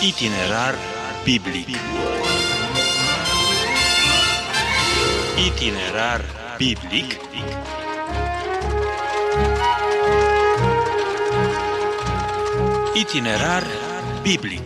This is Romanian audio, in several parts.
Itinerar biblic. Itinerar biblic. Itinerar biblic.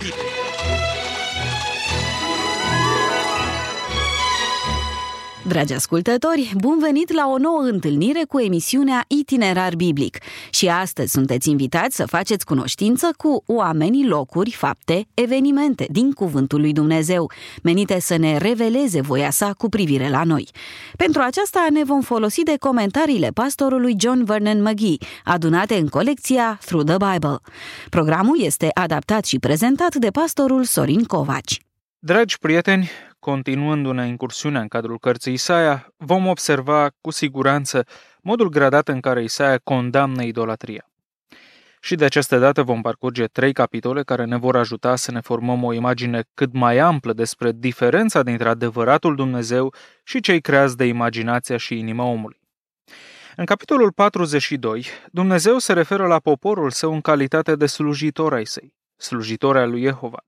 Dragi ascultători, bun venit la o nouă întâlnire cu emisiunea Itinerar Biblic. Și astăzi sunteți invitați să faceți cunoștință cu oamenii, locuri, fapte, evenimente din Cuvântul lui Dumnezeu, menite să ne reveleze voia sa cu privire la noi. Pentru aceasta ne vom folosi de comentariile pastorului John Vernon McGee, adunate în colecția Through the Bible. Programul este adaptat și prezentat de pastorul Sorin Covaci. Dragi prieteni, continuându-ne incursiunea în cadrul cărții Isaia, vom observa cu siguranță modul gradat în care Isaia condamnă idolatria. Și de această dată vom parcurge 3 capitole care ne vor ajuta să ne formăm o imagine cât mai amplă despre diferența dintre adevăratul Dumnezeu și cei creați de imaginația și inima omului. În capitolul 42, Dumnezeu se referă la poporul său în calitate de slujitor ai săi, slujitor al lui Jehova.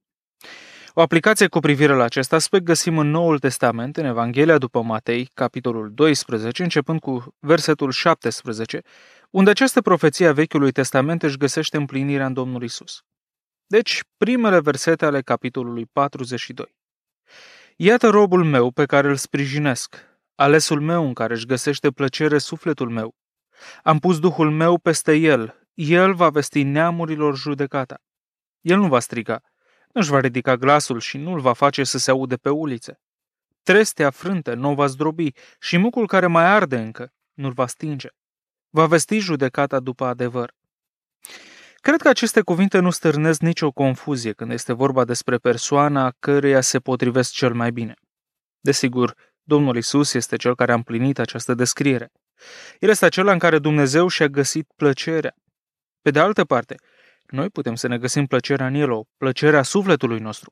O aplicație cu privire la acest aspect găsim în Noul Testament, în Evanghelia după Matei, capitolul 12, începând cu versetul 17, unde această profeție a Vechiului Testament își găsește împlinirea în Domnul Isus. Deci, primele versete ale capitolului 42. Iată robul meu pe care îl sprijinesc, alesul meu în care își găsește plăcere sufletul meu. Am pus Duhul meu peste el va vesti neamurilor judecata. El nu va striga, nu-și va ridica glasul și nu-l va face să se aude pe ulițe. Trestea frântă nu o va zdrobi și mucul care mai arde încă nu-l va stinge. Va vesti judecata după adevăr. Cred că aceste cuvinte nu stârnesc nicio confuzie când este vorba despre persoana căreia se potrivesc cel mai bine. Desigur, Domnul Isus este cel care a împlinit această descriere. El este acela în care Dumnezeu și-a găsit plăcerea. Pe de altă parte, noi putem să ne găsim plăcerea în El, o plăcere a sufletului nostru.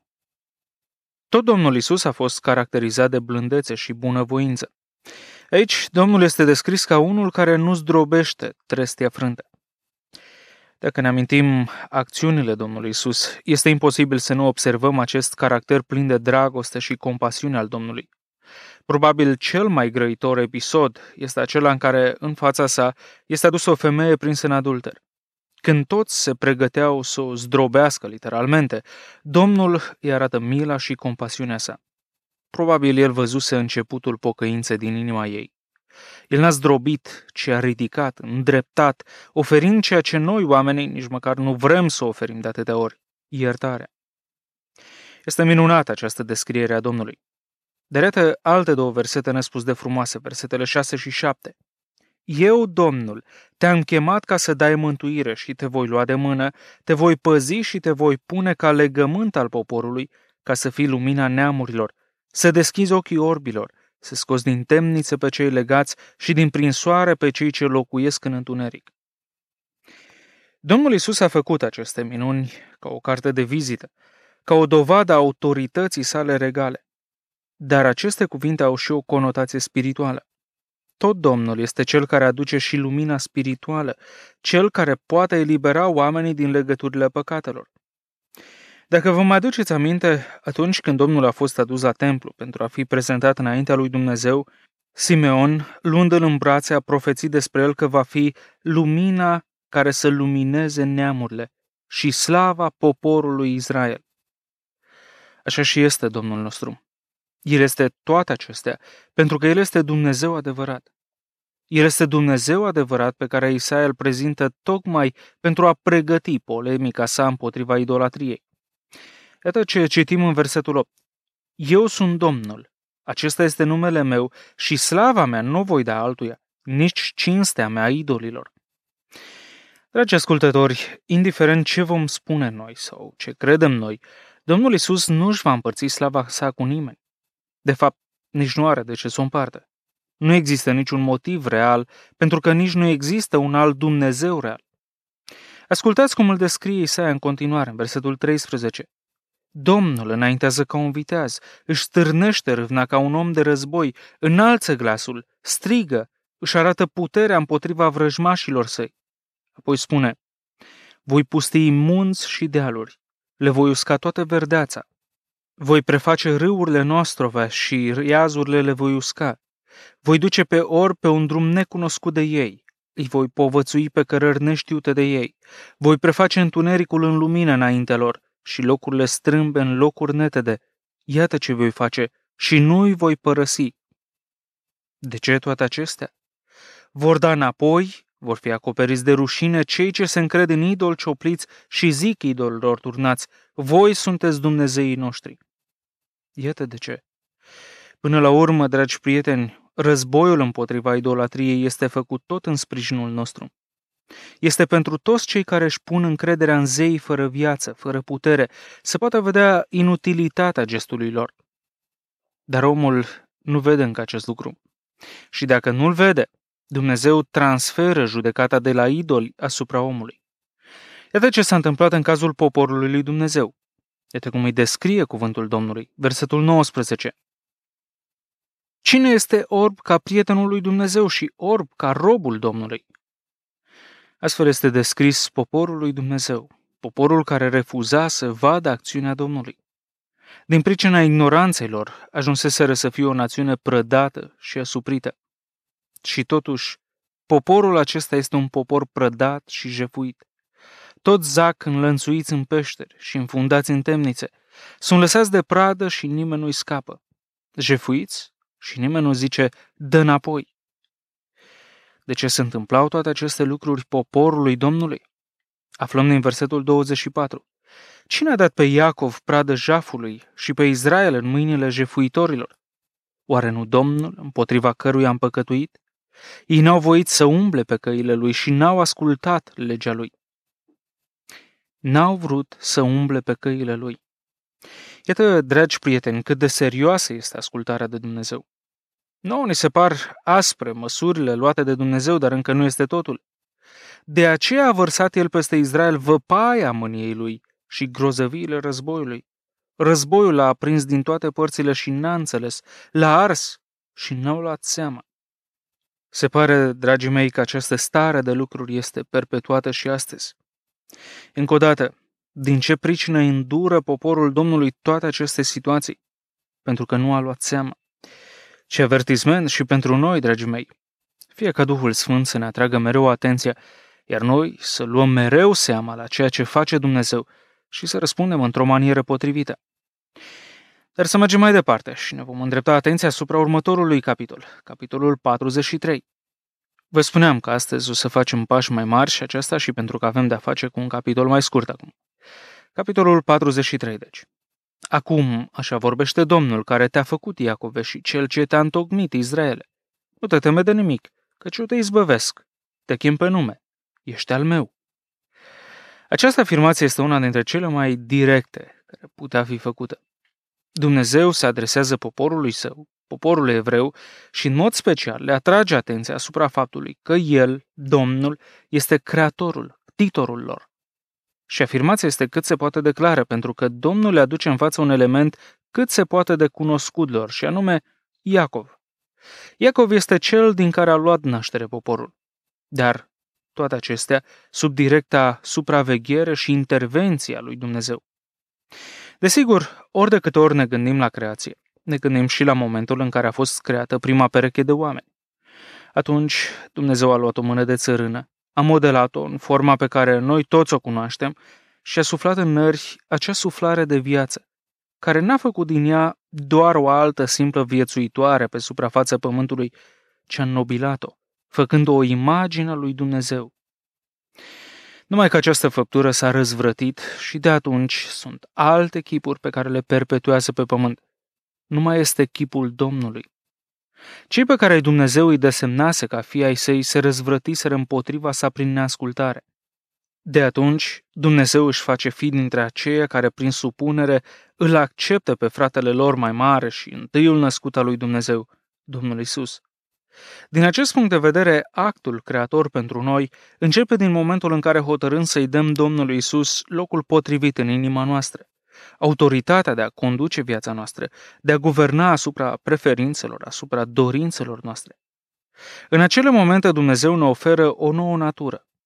Tot Domnul Isus a fost caracterizat de blândețe și bunăvoință. Aici, Domnul este descris ca unul care nu zdrobește trestia frântă. Dacă ne amintim acțiunile Domnului Isus, este imposibil să nu observăm acest caracter plin de dragoste și compasiune al Domnului. Probabil cel mai grăitor episod este acela în care, în fața sa, este adusă o femeie prinsă în adulter. Când toți se pregăteau să o zdrobească literalmente, Domnul îi arată mila și compasiunea sa. Probabil el văzuse începutul pocăinței din inima ei. El n-a zdrobit, ci a ridicat, îndreptat, oferind ceea ce noi, oamenii, nici măcar nu vrem să oferim de atâtea ori, iertarea. Este minunată această descriere a Domnului. Dar iată alte 2 versete nespus de frumoase, versetele 6 și 7. Eu, Domnul, te-am chemat ca să dai mântuire și te voi lua de mână, te voi păzi și te voi pune ca legământ al poporului, ca să fii lumina neamurilor, să deschizi ochii orbilor, să scoți din temnițe pe cei legați și din prinsoare pe cei ce locuiesc în întuneric. Domnul Isus a făcut aceste minuni ca o carte de vizită, ca o dovadă a autorității sale regale. Dar aceste cuvinte au și o conotație spirituală. Tot Domnul este Cel care aduce și lumina spirituală, Cel care poate elibera oamenii din legăturile păcatelor. Dacă vă mai aduceți aminte, atunci când Domnul a fost adus la templu pentru a fi prezentat înaintea lui Dumnezeu, Simeon, luând-l în brațe, a profețit despre el că va fi lumina care să lumineze neamurile și slava poporului Israel. Așa și este Domnul nostru. El este toate acestea, pentru că El este Dumnezeu adevărat. El este Dumnezeu adevărat pe care Isaia îl prezintă tocmai pentru a pregăti polemica sa împotriva idolatriei. Iată ce citim în versetul 8. Eu sunt Domnul, acesta este numele meu și slava mea nu voi da altuia, nici cinstea mea idolilor. Dragi ascultători, indiferent ce vom spune noi sau ce credem noi, Domnul Isus nu își va împărți slava sa cu nimeni. De fapt, nici nu are de ce să o împartă. Nu există niciun motiv real, pentru că nici nu există un alt Dumnezeu real. Ascultați cum îl descrie Isaia în continuare, în versetul 13. Domnul înaintează ca un viteaz, își stârnește râvna ca un om de război, înalță glasul, strigă, își arată puterea împotriva vrăjmașilor săi. Apoi spune, voi pustii munți și dealuri, le voi usca toată verdeața. Voi preface râurile noastrove și iazurile le voi usca. Voi duce pe orbi pe un drum necunoscut de ei. Îi voi povățui pe cărări neștiute de ei. Voi preface întunericul în lumină înaintea lor și locurile strâmbe în locuri netede. Iată ce voi face și nu îi voi părăsi. De ce toate acestea? Vor da înapoi, vor fi acoperiți de rușine cei ce se încred în idoli ciopliți și zic idolilor turnați, voi sunteți Dumnezeii noștri. Iată de ce. Până la urmă, dragi prieteni, războiul împotriva idolatriei este făcut tot în sprijinul nostru. Este pentru toți cei care își pun încrederea în zei fără viață, fără putere, să poată vedea inutilitatea gestului lor. Dar omul nu vede încă acest lucru. Și dacă nu-l vede, Dumnezeu transferă judecata de la idoli asupra omului. Iată ce s-a întâmplat în cazul poporului lui Dumnezeu. Iată cum îi descrie cuvântul Domnului. Versetul 19. Cine este orb ca prietenul lui Dumnezeu și orb ca robul Domnului? Astfel este descris poporul lui Dumnezeu, poporul care refuza să vadă acțiunea Domnului. Din pricina ignoranței lor, ajunseseră să fie o națiune prădată și asuprită. Și totuși, poporul acesta este un popor prădat și jefuit. Toți zac înlănțuiți în peșteri și înfundați în temnițe. Sunt lăsați de pradă și nimeni nu-i scapă. Jefuiți și nimeni nu zice, dă înapoi. De ce se întâmplau toate aceste lucruri poporului Domnului? Aflăm din versetul 24. Cine a dat pe Iacov pradă jafului și pe Israel în mâinile jefuitorilor? Oare nu Domnul, împotriva căruia am păcătuit? Ei n-au voit să umble pe căile lui și n-au ascultat legea lui. N-au vrut să umble pe căile lui. Iată, dragi prieteni, cât de serioasă este ascultarea de Dumnezeu. Nouă ni se par aspre măsurile luate de Dumnezeu, dar încă nu este totul. De aceea a vărsat el peste Israel văpaia mâniei lui și grozăviile războiului. Războiul l-a aprins din toate părțile și n-a înțeles, l-a ars și n-au luat seama. Se pare, dragii mei, că această stare de lucruri este perpetuată și astăzi. Încă o dată, din ce pricină îndură poporul Domnului toate aceste situații? Pentru că nu a luat seama. Ce avertisment și pentru noi, dragii mei. Fie ca Duhul Sfânt să ne atragă mereu atenția, iar noi să luăm mereu seama la ceea ce face Dumnezeu și să răspundem într-o manieră potrivită. Dar să mergem mai departe și ne vom îndrepta atenția asupra următorului capitol, capitolul 43. Vă spuneam că astăzi o să facem pași mai mari și aceasta și pentru că avem de-a face cu un capitol mai scurt acum. Capitolul 43, deci. Acum, așa vorbește Domnul care te-a făcut, Iacove, și cel ce te-a întocmit, Israele. Nu te teme de nimic, căci eu te izbăvesc. Te chem pe nume. Ești al meu. Această afirmație este una dintre cele mai directe care putea fi făcută. Dumnezeu se adresează poporului său, poporul evreu, și în mod special le atrage atenția asupra faptului că El, Domnul, este creatorul, titorul lor. Și afirmația este cât se poate de clară, pentru că Domnul le aduce în față un element cât se poate de cunoscut lor, și anume Iacov. Iacov este cel din care a luat naștere poporul. Dar toate acestea sub directa supraveghere și intervenție a lui Dumnezeu. Desigur, ori de câte ori ne gândim la creație, ne gândim și la momentul în care a fost creată prima pereche de oameni. Atunci Dumnezeu a luat o mână de țărână, a modelat-o în forma pe care noi toți o cunoaștem și a suflat în nări acea suflare de viață, care n-a făcut din ea doar o altă simplă viețuitoare pe suprafața pământului, ci a înnobilat-o, făcând o imagine a lui Dumnezeu. Numai că această făptură s-a răzvrătit și de atunci sunt alte chipuri pe care le perpetuează pe pământ. Nu mai este chipul Domnului. Cei pe care Dumnezeu îi desemnase ca fii ai săi se răzvrătiseră împotriva sa prin neascultare. De atunci, Dumnezeu își face fi dintre aceia care prin supunere îl acceptă pe fratele lor mai mare și întâiul născut al lui Dumnezeu, Domnul Iisus. Din acest punct de vedere, actul creator pentru noi începe din momentul în care hotărâm să-i dăm Domnului Iisus locul potrivit în inima noastră, autoritatea de a conduce viața noastră, de a guverna asupra preferințelor, asupra dorințelor noastre. În acele momente Dumnezeu ne oferă o nouă natură,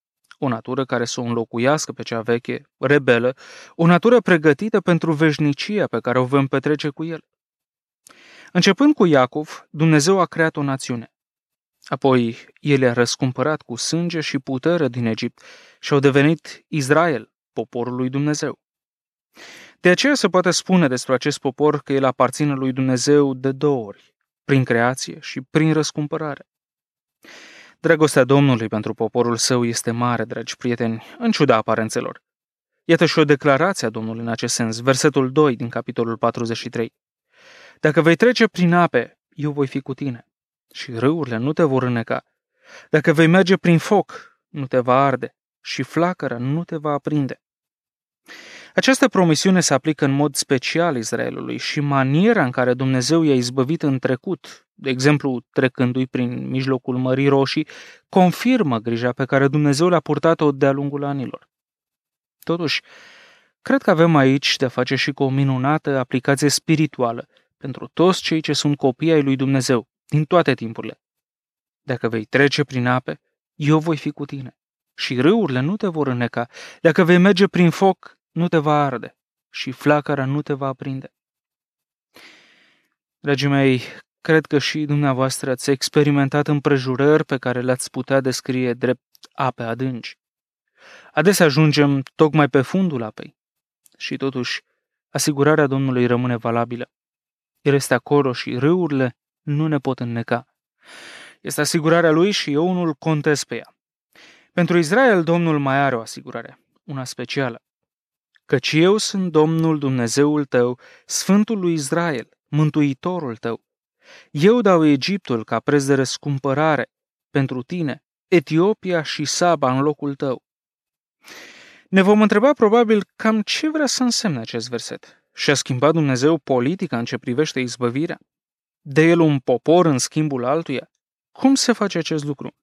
o natură care să o înlocuiască pe cea veche, rebelă, o natură pregătită pentru veșnicia pe care o vom petrece cu el. Începând cu Iacov, Dumnezeu a creat o națiune. Apoi el i-a răscumpărat cu sânge și putere din Egipt și au devenit Israel, poporul lui Dumnezeu. De aceea se poate spune despre acest popor că el aparține lui Dumnezeu de două ori, prin creație și prin răscumpărare. Dragostea Domnului pentru poporul său este mare, dragi prieteni, în ciuda aparențelor. Iată și o declarație a Domnului în acest sens, versetul 2 din capitolul 43. Dacă vei trece prin ape, eu voi fi cu tine și râurile nu te vor înneca. Dacă vei merge prin foc, nu te va arde și flacăra nu te va aprinde. Această promisiune se aplică în mod special Israelului și maniera în care Dumnezeu i-a izbăvit în trecut, de exemplu trecându-i prin mijlocul Mării Roșii, confirmă grija pe care Dumnezeu le-a purtat-o de-a lungul anilor. Totuși, cred că avem aici de-a face și cu o minunată aplicație spirituală pentru toți cei ce sunt copii ai lui Dumnezeu, din toate timpurile. Dacă vei trece prin ape, eu voi fi cu tine și râurile nu te vor înneca. Dacă vei merge prin foc, nu te va arde și flacăra nu te va aprinde. Dragii mei, cred că și dumneavoastră ați experimentat împrejurări pe care le-ați putea descrie drept ape adânci. Adesea ajungem tocmai pe fundul apei și totuși asigurarea Domnului rămâne valabilă. El este acolo și râurile nu ne pot înneca. Este asigurarea lui și eu unul contez pe ea. Pentru Israel, Domnul mai are o asigurare, una specială. Căci eu sunt Domnul Dumnezeul tău, Sfântul lui Israel, Mântuitorul tău. Eu dau Egiptul ca preț de răscumpărare pentru tine, Etiopia și Saba în locul tău. Ne vom întreba probabil cam ce vrea să însemne acest verset. Și-a schimbat Dumnezeu politica în ce privește izbăvirea? De el un popor în schimbul altuia? Cum se face acest lucru?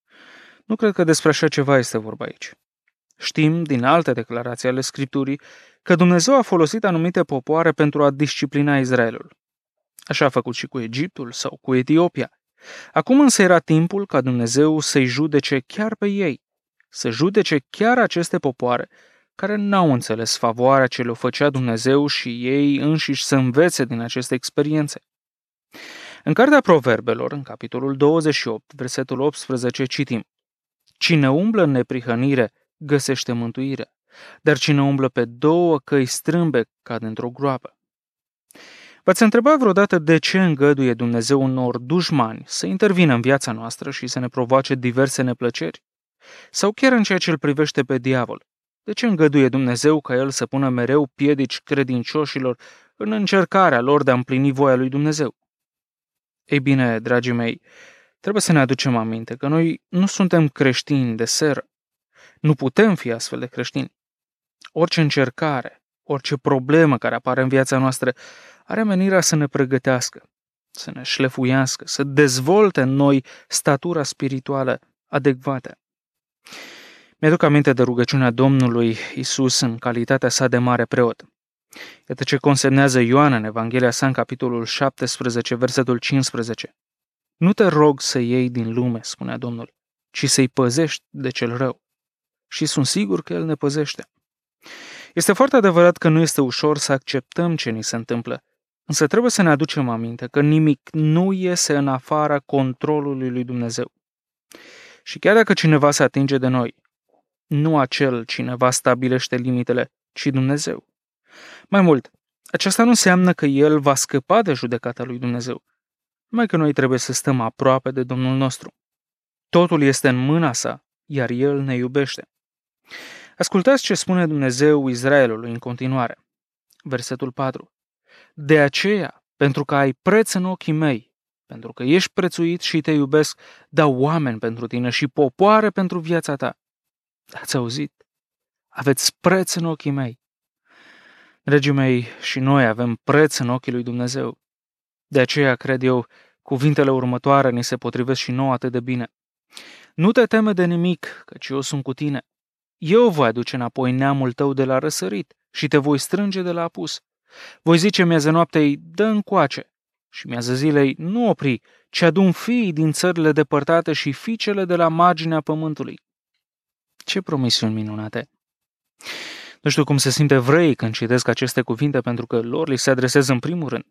Nu cred că despre așa ceva este vorba aici. Știm din alte declarații ale Scripturii că Dumnezeu a folosit anumite popoare pentru a disciplina Israelul. Așa a făcut și cu Egiptul sau cu Etiopia. Acum însă era timpul ca Dumnezeu să-i judece chiar pe ei, să judece chiar aceste popoare care n-au înțeles favoarea ce le-o făcea Dumnezeu și ei înșiși să învețe din aceste experiențe. În Cartea Proverbelor, în capitolul 28, versetul 18, citim: Cine umblă în neprihănire găsește mântuire, dar cine umblă pe două căi strâmbe cade într-o groapă. V-ați întrebat vreodată de ce îngăduie Dumnezeu unor dușmani să intervină în viața noastră și să ne provoace diverse neplăceri? Sau chiar în ceea ce îl privește pe diavol? De ce îngăduie Dumnezeu ca el să pună mereu piedici credincioșilor în încercarea lor de a împlini voia lui Dumnezeu? Ei bine, dragii mei, trebuie să ne aducem aminte că noi nu suntem creștini de seră. Nu putem fi astfel de creștini. Orice încercare, orice problemă care apare în viața noastră are menirea să ne pregătească, să ne șlefuiască, să dezvolte în noi statura spirituală adecvată. Mi-aduc aminte de rugăciunea Domnului Isus în calitatea sa de mare preot. Iată ce consemnează Ioan în Evanghelia sa în capitolul 17, versetul 15. Nu te rog să iei din lume, spunea Domnul, ci să-i păzești de cel rău. Și sunt sigur că El ne păzește. Este foarte adevărat că nu este ușor să acceptăm ce ni se întâmplă, însă trebuie să ne aducem aminte că nimic nu iese în afara controlului lui Dumnezeu. Și chiar dacă cineva se atinge de noi, nu acel cineva stabilește limitele, ci Dumnezeu. Mai mult, aceasta nu înseamnă că El va scăpa de judecata lui Dumnezeu, numai că noi trebuie să stăm aproape de Domnul nostru. Totul este în mâna sa, iar El ne iubește. Ascultați ce spune Dumnezeu Israelului în continuare. Versetul 4. De aceea, pentru că ai preț în ochii mei, pentru că ești prețuit și te iubesc, dau oameni pentru tine și popoare pentru viața ta. Ați auzit? Aveți preț în ochii mei. Dragii mei, și noi avem preț în ochii lui Dumnezeu. De aceea, cred eu, cuvintele următoare ni se potrivesc și nouă atât de bine. Nu te teme de nimic, căci eu sunt cu tine. Eu voi aduce înapoi neamul tău de la răsărit și te voi strânge de la apus. Voi zice mieză noaptei, dă încoace, și mieză zilei, nu opri, ci adu-mi fiii din țările depărtate și fiicele de la marginea pământului. Ce promisiuni minunate! Nu știu cum se simt evreii când citesc aceste cuvinte, pentru că lor li se adresează în primul rând.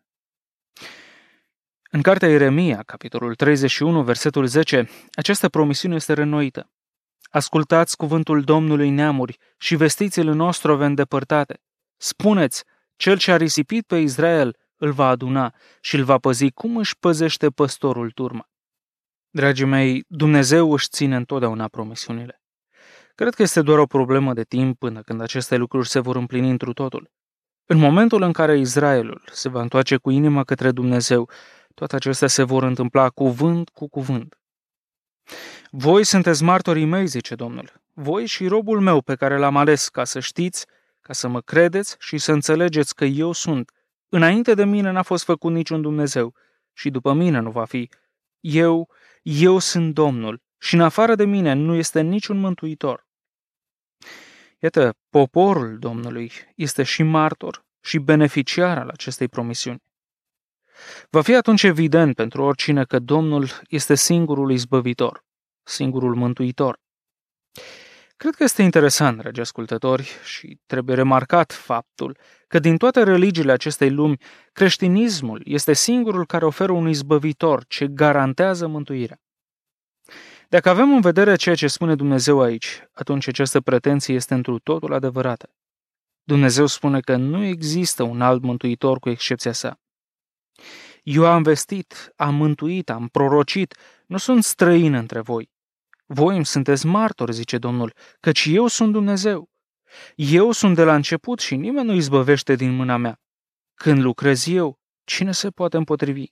În cartea Ieremia, capitolul 31, versetul 10, această promisiune este reînnoită. Ascultați cuvântul Domnului neamuri și vestiți-l nostru îndepărtate. Spuneți, cel ce a risipit pe Israel îl va aduna și îl va păzi cum își păzește păstorul turma. Dragii mei, Dumnezeu își ține întotdeauna promisiunile. Cred că este doar o problemă de timp până când aceste lucruri se vor împlini întru totul. În momentul în care Israelul se va întoarce cu inima către Dumnezeu, toate acestea se vor întâmpla cuvânt cu cuvânt. Voi sunteți martorii mei, zice Domnul, voi și robul meu pe care l-am ales ca să știți, ca să mă credeți și să înțelegeți că eu sunt. Înainte de mine n-a fost făcut niciun Dumnezeu și după mine nu va fi. Eu sunt Domnul și în afară de mine nu este niciun mântuitor. Iată, poporul Domnului este și martor și beneficiar al acestei promisiuni. Va fi atunci evident pentru oricine că Domnul este singurul izbăvitor, singurul mântuitor. Cred că este interesant, dragi ascultători, și trebuie remarcat faptul că din toate religiile acestei lumi, creștinismul este singurul care oferă un izbăvitor ce garantează mântuirea. Dacă avem în vedere ceea ce spune Dumnezeu aici, atunci această pretenție este întru totul adevărată. Dumnezeu spune că nu există un alt mântuitor cu excepția sa. Eu am vestit, am mântuit, am prorocit, nu sunt străin între voi. Voi îmi sunteți martori, zice Domnul, căci eu sunt Dumnezeu. Eu sunt de la început și nimeni nu izbăvește din mâna mea. Când lucrez eu, cine se poate împotrivi?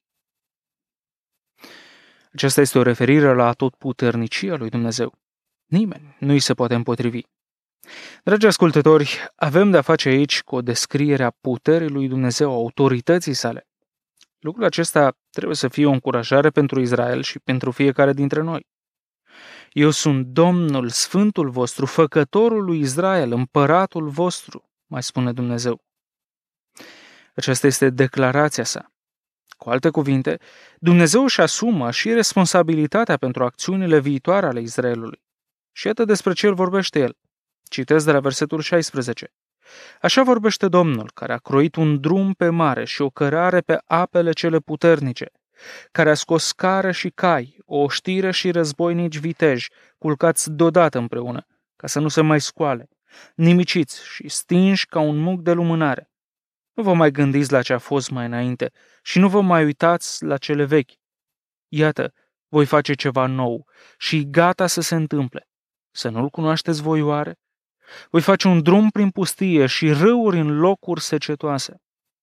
Aceasta este o referire la atotputernicia lui Dumnezeu. Nimeni nu îi se poate împotrivi. Dragi ascultători, avem de-a face aici cu o descriere a puterii lui Dumnezeu, a autorității sale. Lucrul acesta trebuie să fie o încurajare pentru Israel și pentru fiecare dintre noi. Eu sunt Domnul, Sfântul vostru, Făcătorul lui Israel, Împăratul vostru, mai spune Dumnezeu. Aceasta este declarația sa. Cu alte cuvinte, Dumnezeu își asumă și responsabilitatea pentru acțiunile viitoare ale Israelului. Și iată despre ce el vorbește el. Citesc de la versetul 16. Așa vorbește Domnul, care a croit un drum pe mare și o cărare pe apele cele puternice, care a scos scară și cai, o oștire și războinici viteji, culcați deodată împreună, ca să nu se mai scoale, nimiciți și stinși ca un muc de lumânare. Nu vă mai gândiți la ce a fost mai înainte și nu vă mai uitați la cele vechi. Iată, voi face ceva nou și gata să se întâmple. Să nu-l cunoașteți voi oare? Voi face un drum prin pustie și râuri în locuri secetoase.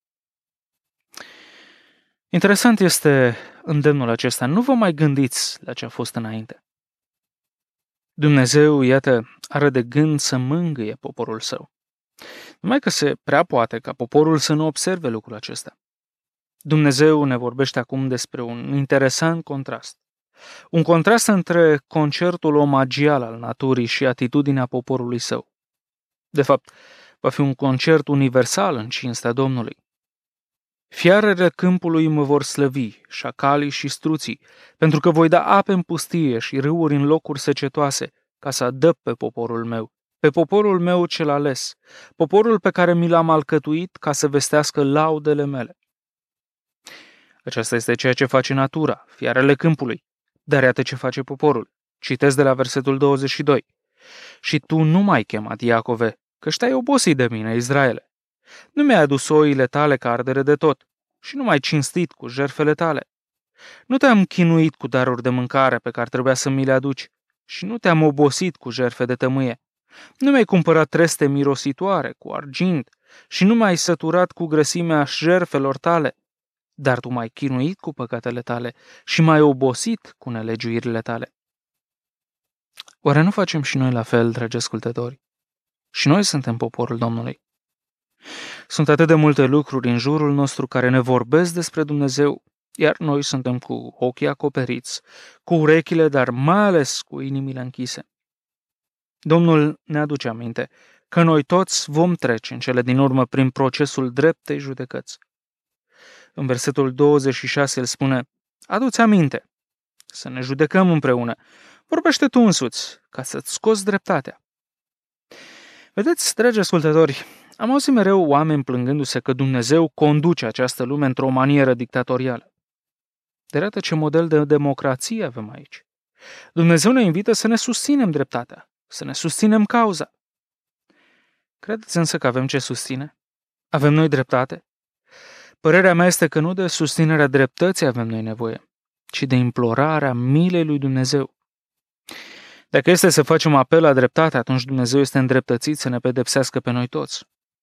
Interesant este îndemnul acesta. Nu vă mai gândiți la ce a fost înainte. Dumnezeu, iată, are de gând să mângâie poporul său. Numai că se prea poate ca poporul să nu observe lucrul acesta. Dumnezeu ne vorbește acum despre un interesant contrast. Un contrast între concertul omagial al naturii și atitudinea poporului său. De fapt, va fi un concert universal în cinstea Domnului. Fiarele câmpului mă vor slăvi, șacalii și struții, pentru că voi da ape în pustie și râuri în locuri secetoase, ca să adăp pe poporul meu cel ales, poporul pe care mi l-am alcătuit ca să vestească laudele mele. Aceasta este ceea ce face natura, fiarele câmpului, dar iată ce face poporul. Citesc de la versetul 22. Și tu nu m-ai chemat, Iacove, căci te-ai obosit de mine, Israele. Nu mi-ai adus oile tale ca ardere de tot și nu m-ai cinstit cu jertfele tale. Nu te-am chinuit cu daruri de mâncare pe care trebuia să mi le aduci și nu te-am obosit cu jertfe de tămâie. Nu mi-ai cumpărat treste mirositoare cu argint și nu m-ai săturat cu grăsimea jertfelor tale, dar tu m-ai chinuit cu păcatele tale și m-ai obosit cu nelegiuirile tale. Oare nu facem și noi la fel, dragi ascultători? Și noi suntem poporul Domnului. Sunt atât de multe lucruri în jurul nostru care ne vorbesc despre Dumnezeu, iar noi suntem cu ochii acoperiți, cu urechile, dar mai ales cu inimile închise. Domnul ne aduce aminte că noi toți vom trece în cele din urmă prin procesul dreptei judecăți. În versetul 26 el spune: adu-ți aminte, să ne judecăm împreună, vorbește tu însuți, ca să-ți scoți dreptatea. Vedeți, dragi ascultători, am auzit mereu oameni plângându-se că Dumnezeu conduce această lume într-o manieră dictatorială. Dar iată ce model de democrație avem aici. Dumnezeu ne invită să ne susținem dreptatea, să ne susținem cauza. Credeți însă că avem ce susține? Avem noi dreptate? Părerea mea este că nu de susținerea dreptății avem noi nevoie, ci de implorarea milei lui Dumnezeu. Dacă este să facem apel la dreptate, atunci Dumnezeu este îndreptățit să ne pedepsească pe noi toți.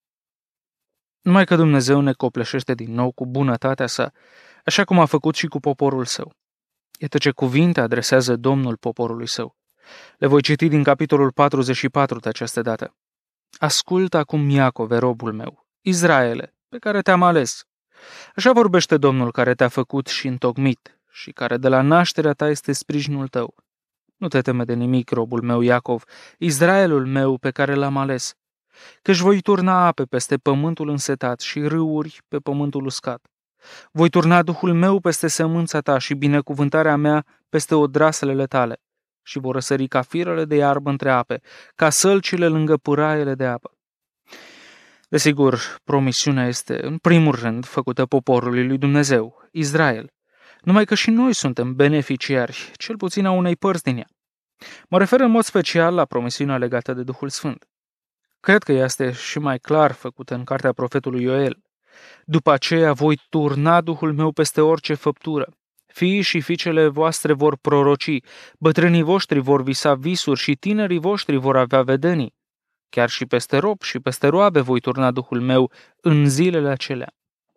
Numai că Dumnezeu ne copleșește din nou cu bunătatea sa, așa cum a făcut și cu poporul său. Iată ce cuvinte adresează Domnul poporului său. Le voi citi din capitolul 44 de această dată. Ascultă acum, Iacove, robul meu, Israele, pe care te-am ales. Așa vorbește Domnul care te-a făcut și întocmit și care de la nașterea ta este sprijinul tău. Nu te teme de nimic, robul meu Iacov, Israelul meu pe care l-am ales, căci voi turna ape peste pământul însetat și râuri pe pământul uscat. Voi turna Duhul meu peste sămânța ta și binecuvântarea mea peste odraslele tale și vor răsări ca firele de iarbă între ape, ca sălcile lângă pâraiele de apă. Desigur, promisiunea este, în primul rând, făcută poporului lui Dumnezeu, Israel, numai că și noi suntem beneficiari, cel puțin a unei părți din ea. Mă refer în mod special la promisiunea legată de Duhul Sfânt. Cred că ea este și mai clar făcută în cartea profetului Ioel. După aceea voi turna Duhul meu peste orice făptură. Fiii și fiicele voastre vor proroci, bătrânii voștri vor visa visuri și tinerii voștri vor avea vedenii. Chiar și peste robi și peste roabe voi turna Duhul meu în zilele acelea.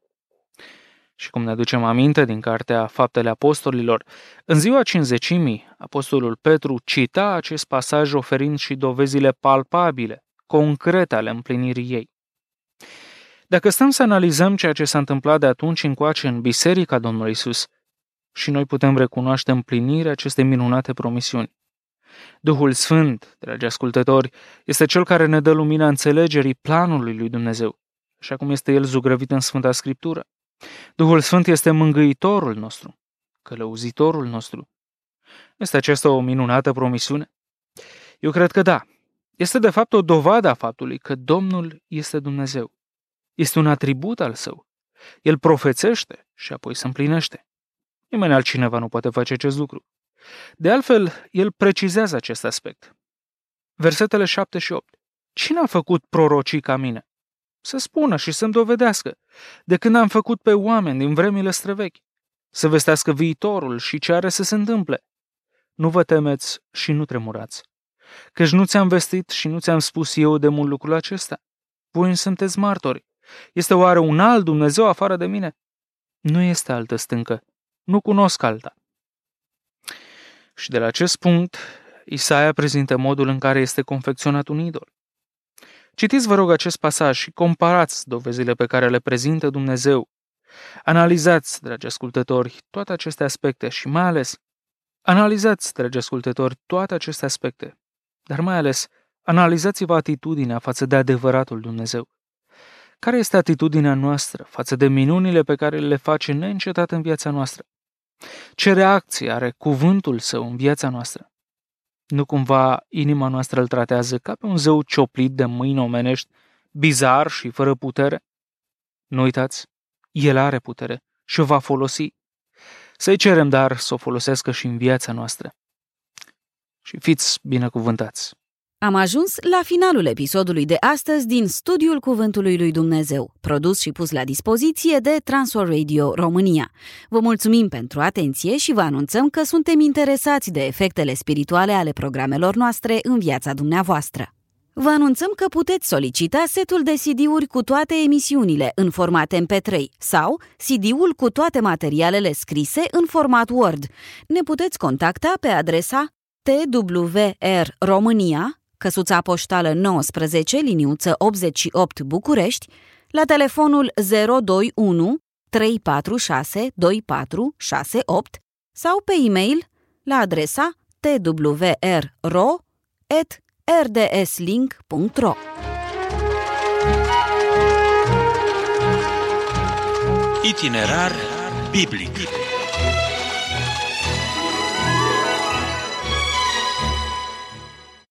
Și cum ne aducem aminte din cartea Faptele Apostolilor, în ziua Cincizecimii, apostolul Petru cita acest pasaj oferind și dovezile palpabile, concrete ale împlinirii ei. Dacă stăm să analizăm ceea ce s-a întâmplat de atunci încoace în Biserica Domnului Iisus, și noi putem recunoaște împlinirea acestei minunate promisiuni. Duhul Sfânt, dragi ascultători, este Cel care ne dă lumina înțelegerii planului lui Dumnezeu, așa cum este El zugrăvit în Sfânta Scriptură. Duhul Sfânt este mângâitorul nostru, călăuzitorul nostru. Este aceasta o minunată promisiune? Eu cred că da. Este de fapt o dovadă a faptului că Domnul este Dumnezeu. Este un atribut al Său. El profețește și apoi se împlinește. Nimeni altcineva nu poate face acest lucru. De altfel, El precizează acest aspect. Versetele 7 și 8. Cine a făcut prorocii ca mine? Să spună și să-mi dovedească, de când am făcut pe oameni din vremile străvechi, să vestească viitorul și ce are să se întâmple. Nu vă temeți și nu tremurați, căci nu ți-am vestit și nu ți-am spus eu de mult lucrul acesta. Voi sunteți martori. Este oare un alt Dumnezeu afară de mine? Nu este altă stâncă. Nu cunosc alta. Și de la acest punct, Isaia prezintă modul în care este confecționat un idol. Citiți, vă rog, acest pasaj și comparați dovezile pe care le prezintă Dumnezeu. Analizați, dragi ascultători, toate aceste aspecte și mai ales, analizați, dragi ascultători, toate aceste aspecte, dar mai ales, analizați-vă atitudinea față de adevăratul Dumnezeu. Care este atitudinea noastră față de minunile pe care le face neîncetat în viața noastră? Ce reacție are cuvântul Său în viața noastră? Nu cumva inima noastră îl tratează ca pe un zeu cioplit de mâini omenești, bizar și fără putere? Nu uitați, El are putere și o va folosi. Să-i cerem, dar, să o folosească și în viața noastră. Și fiți binecuvântați! Am ajuns la finalul episodului de astăzi din Studiul Cuvântului lui Dumnezeu, produs și pus la dispoziție de Transworld Radio România. Vă mulțumim pentru atenție și vă anunțăm că suntem interesați de efectele spirituale ale programelor noastre în viața dumneavoastră. Vă anunțăm că puteți solicita setul de CD-uri cu toate emisiunile în format MP3 sau CD-ul cu toate materialele scrise în format Word. Ne puteți contacta pe adresa TWR România, căsuța poștală 19, liniuță 88 București, la telefonul 021 346 2468 sau pe e-mail la adresa twrro@rdslink.ro. Itinerar biblic.